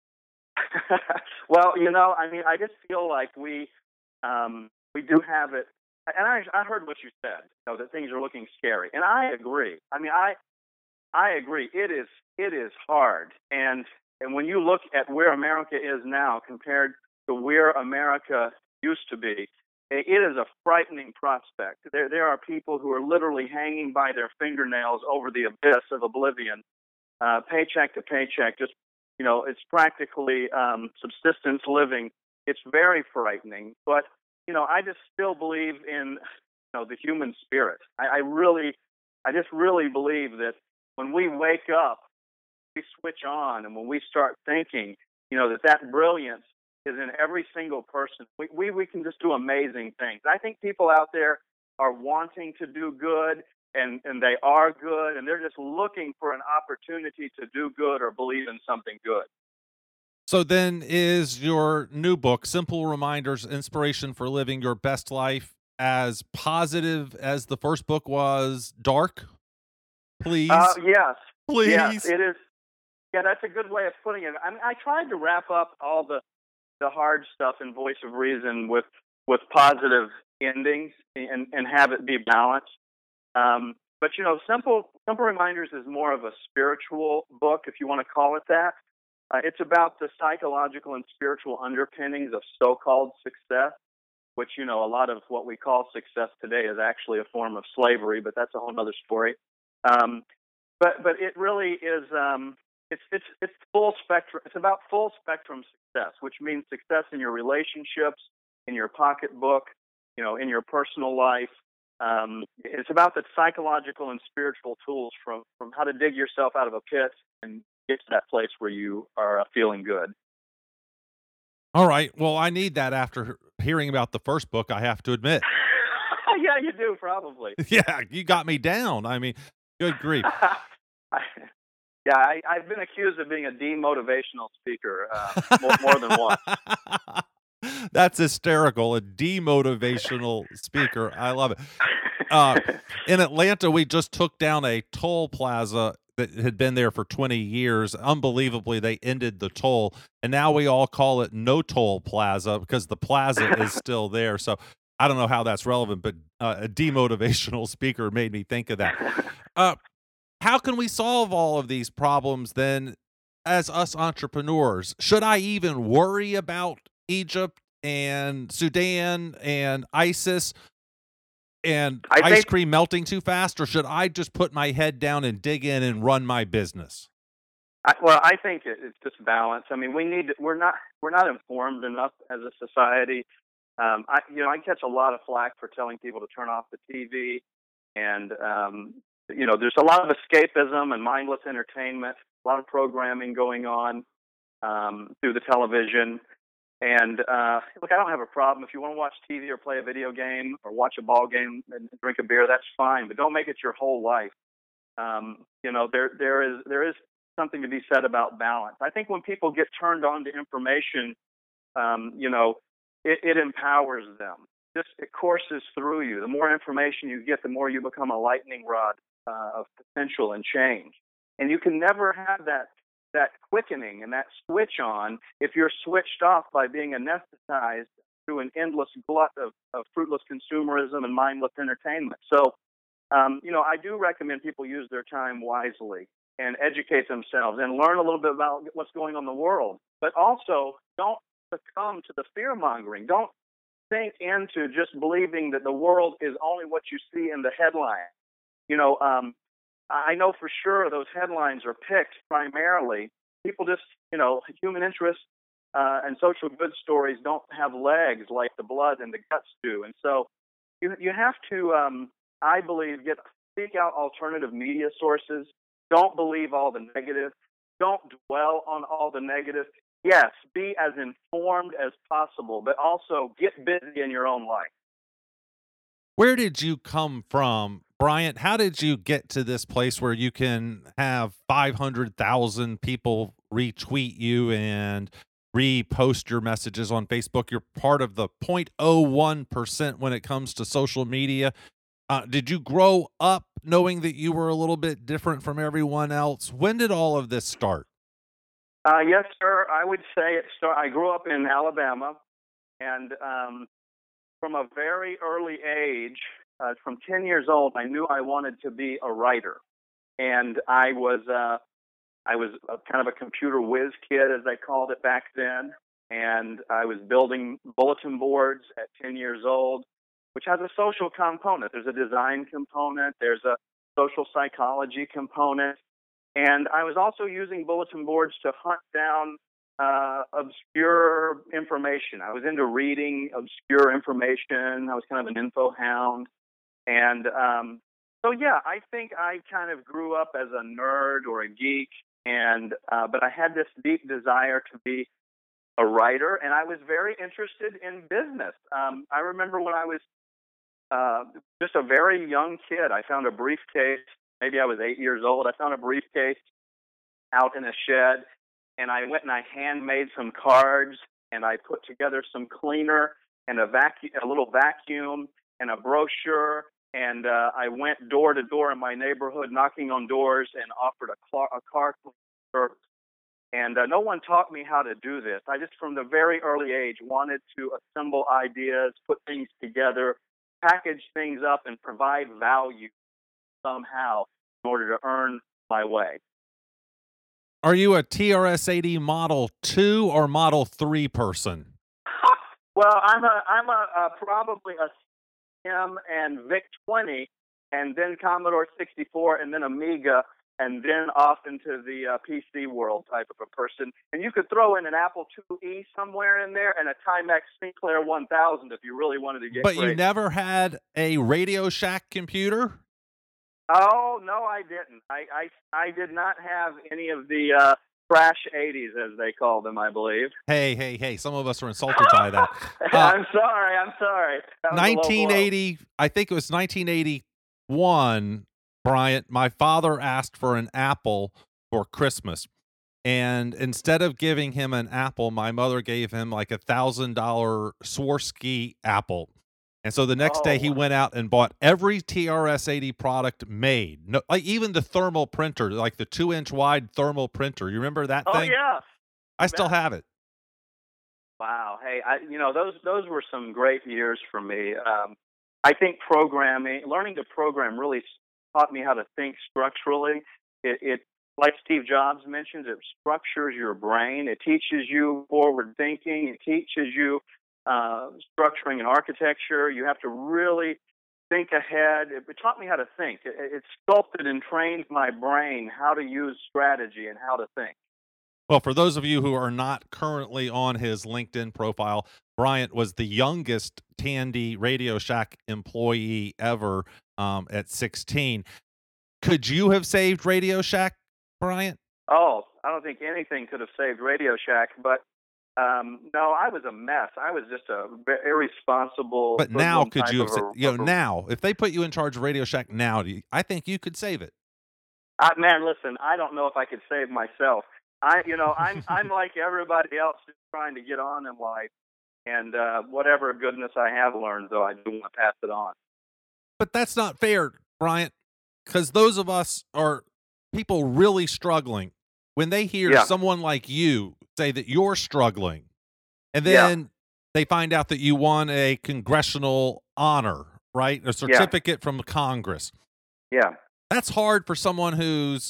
Well, you know, I mean, I just feel like we um, we do have it, and I I heard what you said, you know, that things are looking scary, and I agree. I mean, I I agree. It is it is hard, and and when you look at where America is now compared to where America used to be, it is a frightening prospect. There there are people who are literally hanging by their fingernails over the abyss of oblivion, uh, paycheck to paycheck, just. You know, it's practically um, subsistence living. It's very frightening, but you know, I just still believe in, you know, the human spirit. I, I really, I just really believe that when we wake up, we switch on, and when we start thinking, you know, that that brilliance is in every single person. We we we can just do amazing things. I think people out there are wanting to do good. And, and they are good, and they're just looking for an opportunity to do good or believe in something good. So then is your new book, Simple Reminders, Inspiration for Living Your Best Life, as positive as the first book was dark? Please? Uh, yes. Please? Yes, it is. Yeah, that's a good way of putting it. I mean, I tried to wrap up all the, the hard stuff in Voice of Reason with, with positive endings and, and have it be balanced. Um, but, you know, Simple Simple Reminders is more of a spiritual book, if you want to call it that. Uh, it's about the psychological and spiritual underpinnings of so-called success, which, you know, a lot of what we call success today is actually a form of slavery, but that's a whole other story. Um, but but it really is, um, it's, it's, it's full spectrum. It's about full spectrum success, which means success in your relationships, in your pocketbook, you know, in your personal life. Um, it's about the psychological and spiritual tools from, from how to dig yourself out of a pit and get to that place where you are uh, feeling good. All right. Well, I need that after hearing about the first book, I have to admit. Yeah, you do, probably. Yeah, you got me down. I mean, good grief. I, yeah, I, I've been accused of being a demotivational speaker uh, more, more than once. That's hysterical. A demotivational speaker. I love it. Uh, in Atlanta, we just took down a toll plaza that had been there for twenty years. Unbelievably, they ended the toll, and now we all call it No Toll Plaza because the plaza is still there. So I don't know how that's relevant, but uh, a demotivational speaker made me think of that. Uh, how can we solve all of these problems then as us entrepreneurs? Should I even worry about Egypt and Sudan and ISIS and I ice think, cream melting too fast, or should I just put my head down and dig in and run my business? I, well, I think it, it's just balance. I mean, we need to, we're not we're not informed enough as a society. Um, I you know I catch a lot of flack for telling people to turn off the T V and um, you know, there's a lot of escapism and mindless entertainment, a lot of programming going on um, through the television. And uh, look, I don't have a problem if you want to watch T V or play a video game or watch a ball game and drink a beer. That's fine, but don't make it your whole life. Um, you know, there there is there is something to be said about balance. I think when people get turned on to information, um, you know, it, it empowers them. Just it courses through you. The more information you get, the more you become a lightning rod uh, of potential and change. And you can never have that that quickening and that switch on if you're switched off by being anesthetized through an endless glut of, of fruitless consumerism and mindless entertainment. So, um, you know, I do recommend people use their time wisely and educate themselves and learn a little bit about what's going on in the world. But also, don't succumb to the fear-mongering. Don't sink into just believing that the world is only what you see in the headline. You know, um, I know for sure those headlines are picked primarily. People just, you know, human interest uh, and social good stories don't have legs like the blood and the guts do. And so you you have to, um, I believe, get seek out alternative media sources. Don't believe all the negative. Don't dwell on all the negative. Yes, be as informed as possible, but also get busy in your own life. Where did you come from, Bryant? How did you get to this place where you can have five hundred thousand people retweet you and repost your messages on Facebook? You're part of the zero point zero one percent when it comes to social media. Uh, did you grow up knowing that you were a little bit different from everyone else? When did all of this start? Uh, yes, sir. I would say it start. I grew up in Alabama, and um, from a very early age, uh, from ten years old, I knew I wanted to be a writer, and I was uh, I was a, kind of a computer whiz kid, as they called it back then, and I was building bulletin boards at ten years old, which has a social component. There's a design component. There's a social psychology component. And I was also using bulletin boards to hunt down uh, obscure information. I was into reading obscure information. I was kind of an info hound. And um, so, yeah, I think I kind of grew up as a nerd or a geek. And uh, but I had this deep desire to be a writer, and I was very interested in business. Um, I remember when I was uh, just a very young kid, I found a briefcase. Maybe I was eight years old. I found a briefcase out in a shed, and I went and I handmade some cards, and I put together some cleaner and a vacuum, a little vacuum, and a brochure, and uh, I went door to door in my neighborhood, knocking on doors, and offered a, car, a car cleaning service. And uh, no one taught me how to do this. I just, from the very early age, wanted to assemble ideas, put things together, package things up, and provide value somehow in order to earn my way. Are you a T R S eighty Model two or Model three person? Well, I'm a I'm a, a probably a M and V I C twenty, and then Commodore sixty-four, and then Amiga, and then off into the uh, P C world type of a person. And you could throw in an Apple two E somewhere in there and a Timex Sinclair one thousand if you really wanted to get But crazy. You never had a Radio Shack computer? Oh, no, I didn't. I, I, I did not have any of the uh, Crash eighties, as they call them, I believe. Hey, hey, hey, some of us are insulted by that. Uh, I'm sorry, I'm sorry. That was a low blow. nineteen eighty, I think it was nineteen eighty-one, Bryant, my father asked for an Apple for Christmas. And instead of giving him an Apple, my mother gave him like a one thousand dollar Swarovski Apple. And so the next oh, day he went out and bought every T R S eighty product made. No, like even the thermal printer, like the two inch wide thermal printer. You remember that oh, thing? Oh, yeah. I still have it. Wow. Hey, I, you know, those those were some great years for me. Um, I think programming, learning to program really taught me how to think structurally. It, it like Steve Jobs mentioned, it structures your brain. It teaches you forward thinking. It teaches you Uh, structuring and architecture. You have to really think ahead. It, it taught me how to think. It, it sculpted and trained my brain how to use strategy and how to think. Well, for those of you who are not currently on his LinkedIn profile, Bryant was the youngest Tandy Radio Shack employee ever um, at sixteen. Could you have saved Radio Shack, Bryant? Oh, I don't think anything could have saved Radio Shack, but um, no, I was a mess. I was just a irresponsible. But now, hoodlum could type you have, of sa- a- you know, of a- now, if they put you in charge of Radio Shack now, do you, I think you could save it. Uh, man, listen, I don't know if I could save myself. I, you know, I'm I'm like everybody else, just trying to get on in life, and uh, whatever goodness I have learned, though, I do want to pass it on. But that's not fair, Bryant, because those of us are people really struggling. When they hear Yeah. someone like you say that you're struggling, and then Yeah. they find out that you won a congressional honor, right? A certificate from Congress. Yeah. That's hard for someone who's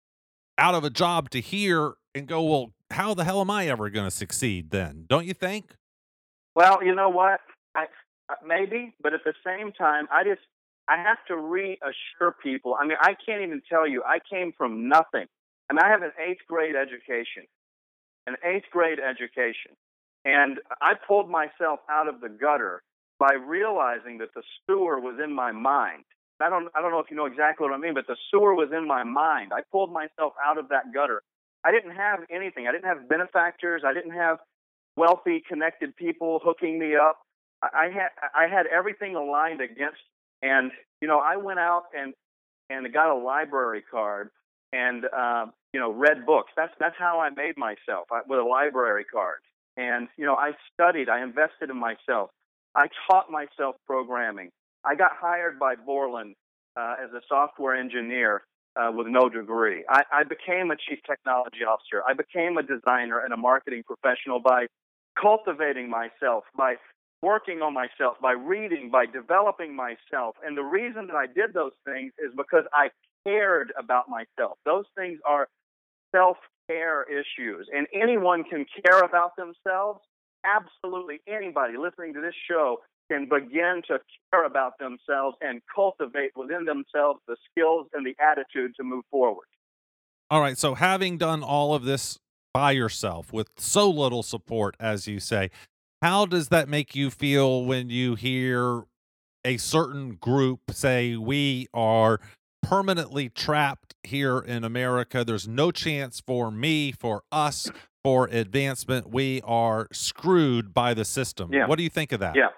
out of a job to hear and go, well, how the hell am I ever going to succeed then? Don't you think? Well, you know what? I uh, maybe, but at the same time, I just I have to reassure people. I mean, I can't even tell you. I came from nothing. I mean, I have an eighth grade education, an eighth grade education, and I pulled myself out of the gutter by realizing that the sewer was in my mind. I don't I don't know if you know exactly what I mean, but the sewer was in my mind. I pulled myself out of that gutter. I didn't have anything. I didn't have benefactors. I didn't have wealthy, connected people hooking me up. I, I had I had everything aligned against. And you know, I went out and and got a library card and uh, you know read books. That's that's how I made myself I, with a library card. And you know, I studied. I invested in myself. I taught myself programming. I got hired by Borland uh, as a software engineer uh, with no degree. I, I became a chief technology officer. I became a designer and a marketing professional by cultivating myself, by working on myself, by reading, by developing myself. And the reason that I did those things is because I cared about myself. Those things are self-care issues, and anyone can care about themselves. Absolutely anybody listening to this show can begin to care about themselves and cultivate within themselves the skills and the attitude to move forward. All right. So having done all of this by yourself with so little support, as you say, how does that make you feel when you hear a certain group say we are permanently trapped here in America? There's no chance for me, for us, for advancement. We are screwed by the system. Yeah. What do you think of that? Yeah.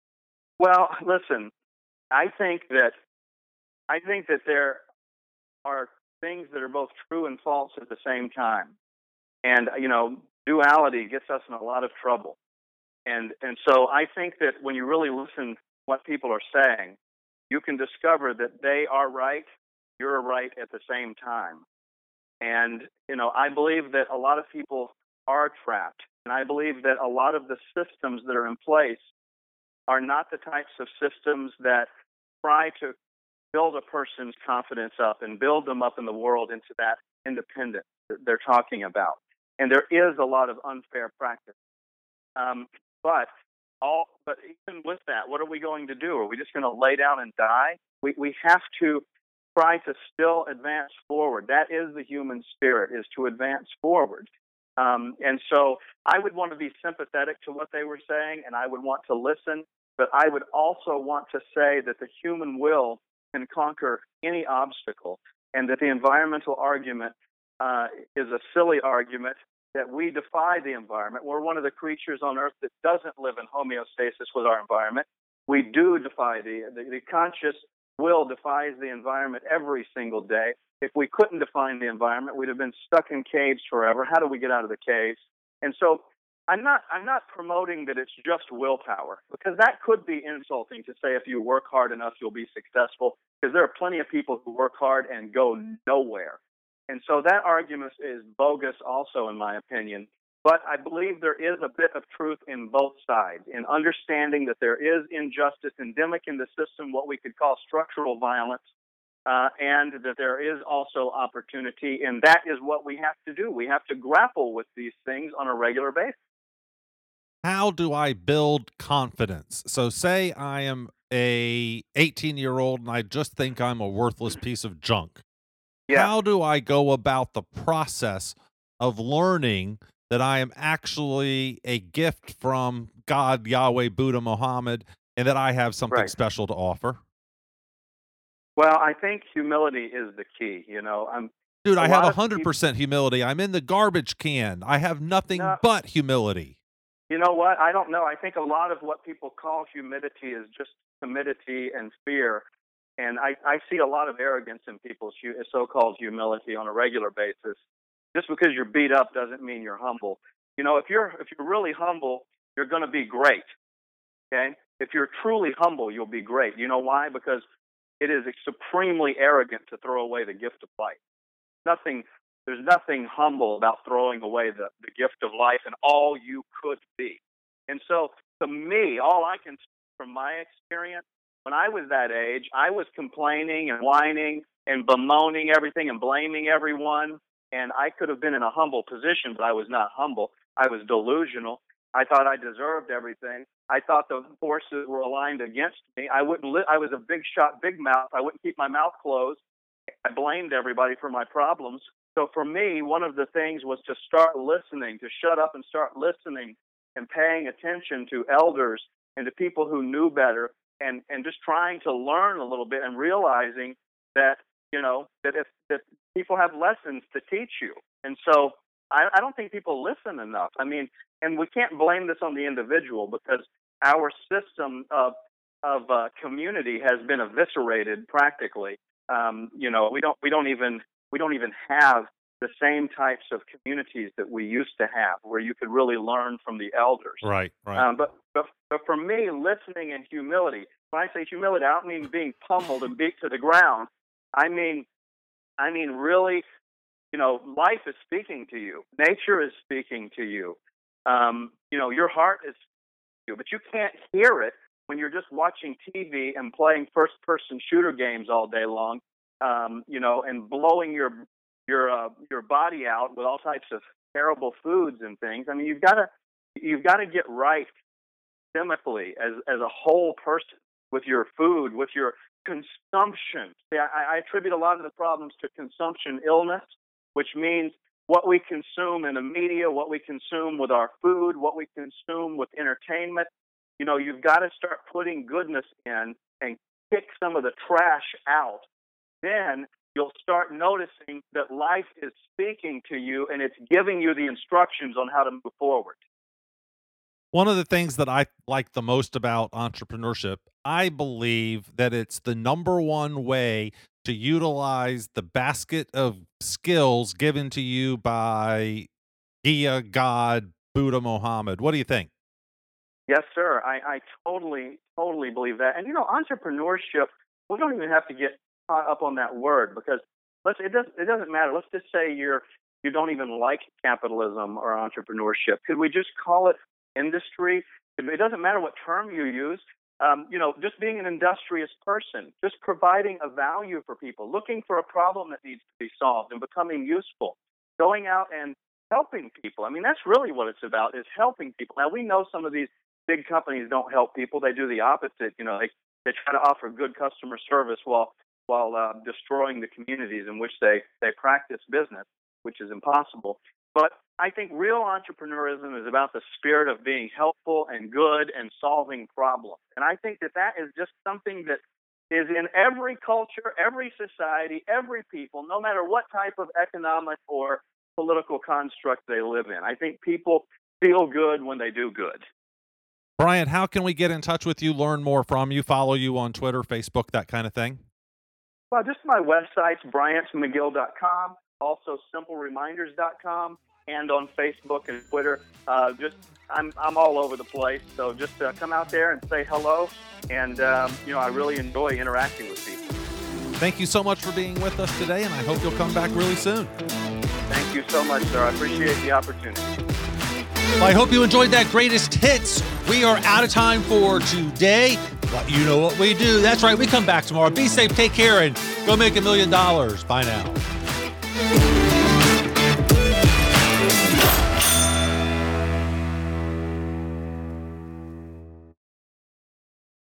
Well, listen, I think that I think that there are things that are both true and false at the same time. And, you know, duality gets us in a lot of trouble. And and so I think that when you really listen to what people are saying, you can discover that they are right, you're right at the same time. And, you know, I believe that a lot of people are trapped. And I believe that a lot of the systems that are in place are not the types of systems that try to build a person's confidence up and build them up in the world into that independence that they're talking about. And there is a lot of unfair practice. Um, but all, but even with that, what are we going to do? Are we just going to lay down and die? We we have to try to still advance forward. That is the human spirit, is to advance forward. Um, and so I would want to be sympathetic to what they were saying, and I would want to listen, but I would also want to say that the human will can conquer any obstacle, and that the environmental argument uh, is a silly argument, that we defy the environment. We're one of the creatures on Earth that doesn't live in homeostasis with our environment. We do defy the, the, the conscious will defies the environment every single day. If we couldn't define the environment, we'd have been stuck in caves forever. How do we get out of the caves? And so I'm not I'm not promoting that it's just willpower, because that could be insulting to say if you work hard enough, you'll be successful, because there are plenty of people who work hard and go nowhere. And so that argument is bogus also, in my opinion. But I believe there is a bit of truth in both sides, in understanding that there is injustice endemic in the system, what we could call structural violence, uh, and that there is also opportunity. And that is what we have to do. We have to grapple with these things on a regular basis. How do I build confidence? So say I am a eighteen year old and I just think I'm a worthless piece of junk. Yeah. How do I go about the process of learning that I am actually a gift from God, Yahweh, Buddha, Muhammad, and that I have something Right. special to offer? Well, I think humility is the key. You know, I'm. Dude, I have lot of one hundred percent humility. I'm in the garbage can. I have nothing No. but humility. You know what? I don't know. I think a lot of what people call humility is just timidity and fear. And I, I see a lot of arrogance in people's hu- so-called humility on a regular basis. Just because you're beat up doesn't mean you're humble. You know, if you're if you're really humble, you're going to be great. Okay? If you're truly humble, you'll be great. You know why? Because it is supremely arrogant to throw away the gift of life. Nothing, there's nothing humble about throwing away the, the gift of life and all you could be. And so, to me, all I can, from my experience, when I was that age, I was complaining and whining and bemoaning everything and blaming everyone. And I could have been in a humble position, but I was not humble. I was delusional. I thought I deserved everything. I thought the forces were aligned against me. I wouldn't. Li- I was a big shot, big mouth. I wouldn't keep my mouth closed. I blamed everybody for my problems. So for me, one of the things was to start listening, to shut up and start listening and paying attention to elders and to people who knew better, and, and just trying to learn a little bit and realizing that, you know, that if that people have lessons to teach you. And so I, I don't think people listen enough. I mean, and we can't blame this on the individual because our system of of uh, community has been eviscerated practically. Um, you know, we don't we don't even we don't even have the same types of communities that we used to have, where you could really learn from the elders. Right, right. Um, but, but but for me, listening and humility. When I say humility, I don't mean being pummeled and beat to the ground. I mean, I mean really, you know, life is speaking to you. Nature is speaking to you. Um, you know, your heart is speaking to you, but you can't hear it when you're just watching T V and playing first-person shooter games all day long, um, you know, and blowing your your uh, your body out with all types of terrible foods and things. I mean, you've got to you've got to get right systemically as as a whole person with your food, with your consumption. See, I, I attribute a lot of the problems to consumption illness, which means what we consume in the media, what we consume with our food, what we consume with entertainment. You know, you've got to start putting goodness in and kick some of the trash out. Then you'll start noticing that life is speaking to you and it's giving you the instructions on how to move forward. One of the things that I like the most about entrepreneurship, I believe that it's the number one way to utilize the basket of skills given to you by Gia, God, Buddha, Muhammad. What do you think? Yes, sir. I, I totally, totally believe that. And, you know, entrepreneurship, we don't even have to get caught up on that word because let's it doesn't it doesn't matter. Let's just say you're you don't even like capitalism or entrepreneurship. Could we just call it industry? It doesn't matter what term you use. Um, you know, just being an industrious person, just providing a value for people, looking for a problem that needs to be solved and becoming useful, going out and helping people. I mean, that's really what it's about, is helping people. Now, we know some of these big companies don't help people. They do the opposite. You know, they, they try to offer good customer service while while uh, destroying the communities in which they, they practice business, which is impossible. But I think real entrepreneurism is about the spirit of being helpful and good and solving problems. And I think that that is just something that is in every culture, every society, every people, no matter what type of economic or political construct they live in. I think people feel good when they do good. Bryant, how can we get in touch with you, learn more from you, follow you on Twitter, Facebook, that kind of thing? Well, just my website's bryant mcgill dot com, also simple reminders dot com, and on Facebook and Twitter. Uh, just I'm I'm all over the place, so just uh, come out there and say hello. And um, you know, I really enjoy interacting with people. Thank you so much for being with us today, and I hope you'll come back really soon. Thank you so much, sir. I appreciate the opportunity. Well, I hope you enjoyed that greatest hits. We are out of time for today, but you know what we do. That's right. We come back tomorrow. Be safe, take care, and go make a million dollars. Bye now.